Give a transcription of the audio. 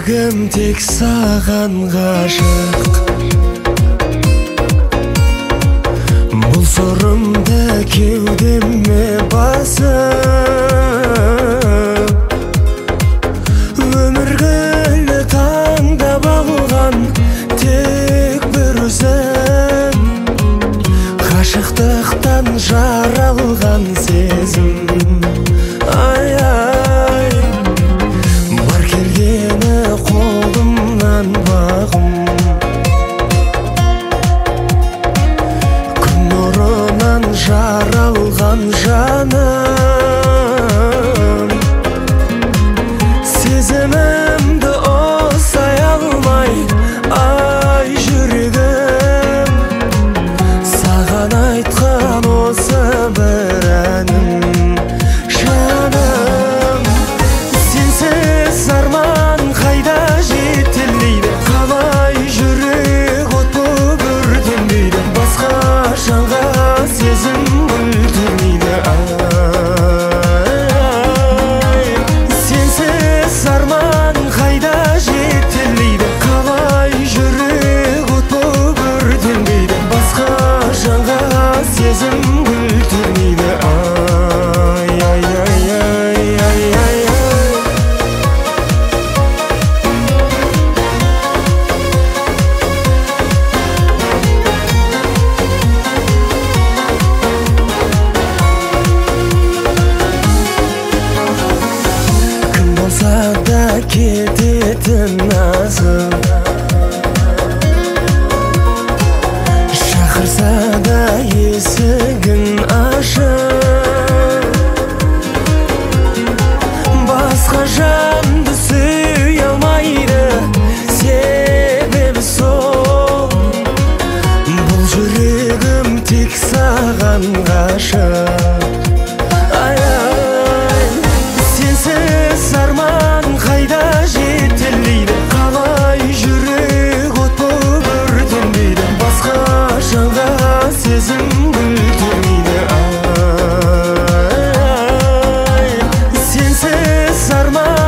жүрегім тек саған ғашық. Бұл сорымды кеудеме басып, өміргіні таңдап алған тек бір өзім. Ғашықтықтан жаралған сезім. Ай-ай, бар келгені қолымнан бағым. Күн нұрынан жаралған жаным. Сезімімді осай алмай, ай жүрегім. Саған айтқан осы бір әнім. Жаным, сенсіз арман қайда жетелейді? Қалай жүрек от боп өртенбейді? Басқа жанға сезім өлтірмейді. Ай, сенсіз арман қайда жетелейді? Қалай жүрек от боп өртенбейді? Басқа жанға сезім өлтірмейді. Да кететін азып, шақырса да есігін ашып, басқа жанды сүйе алмайды, себебі сол. Бұл жүрегім тек саған ғашық. Сенсіз арман қайда жетелейді? Қалай жүрек от боп өртенбейді? Басқа жанға сезім өлтірмейді. Ай, сенсіз арман